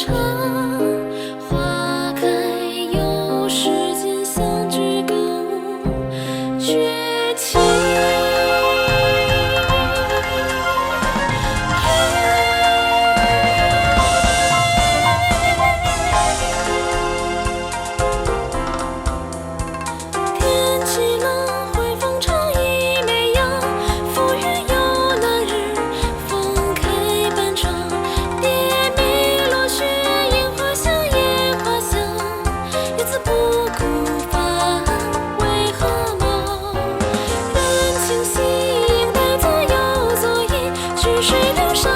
长，花开有时间，相聚更无绝期。天气冷，会风长倚梅杨，浮云有暖日，风开半窗。蝶鸣落雪，樱花香，野花香，叶子不孤帆，为何忙？人情细影带走又足矣，曲水流觞。